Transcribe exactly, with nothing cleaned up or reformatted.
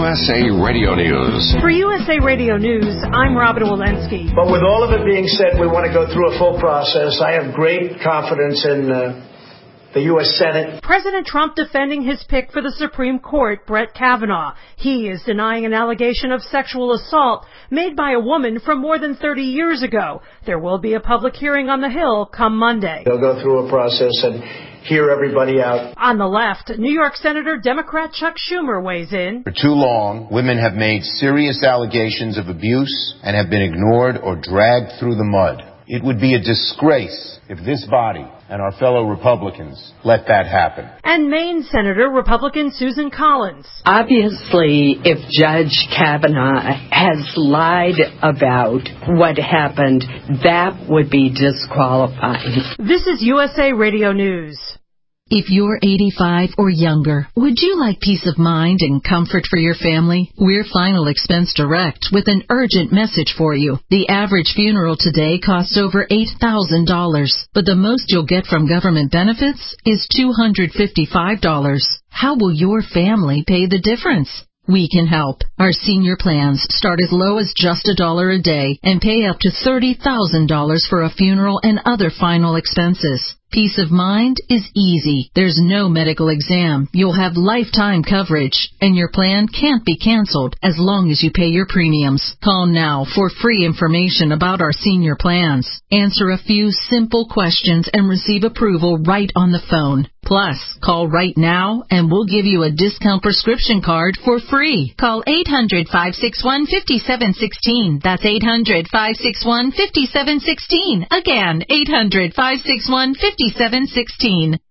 S A Radio News. For U S A Radio News, I'm Robin Walensky. But with all of it being said, we want to go through a full process. I have great confidence in uh, the U S Senate. President Trump defending his pick for the Supreme Court, Brett Kavanaugh. He is denying an allegation of sexual assault made by a woman from more than thirty years ago. There will be a public hearing on the Hill come Monday. They'll go through a process and hear everybody out. On the left, New York Senator Democrat Chuck Schumer weighs in. For too long, women have made serious allegations of abuse and have been ignored or dragged through the mud. It would be a disgrace if this body and our fellow Republicans let that happen. And Maine Senator Republican Susan Collins. Obviously, if Judge Kavanaugh has lied about what happened, that would be disqualifying. This is U S A Radio News. If you're eighty-five or younger, would you like peace of mind and comfort for your family? We're Final Expense Direct with an urgent message for you. The average funeral today costs over eight thousand dollars, but the most you'll get from government benefits is two hundred fifty-five dollars. How will your family pay the difference? We can help. Our senior plans start as low as just a dollar a day and pay up to thirty thousand dollars for a funeral and other final expenses. Peace of mind is easy. There's no medical exam. You'll have lifetime coverage, and your plan can't be canceled as long as you pay your premiums. Call now for free information about our senior plans. Answer a few simple questions and receive approval right on the phone. Plus, call right now and we'll give you a discount prescription card for free. Call eight hundred, five six one, five seven one six. That's eight hundred, five six one, five seven one six. Again, eight hundred, five six one, five seven one six.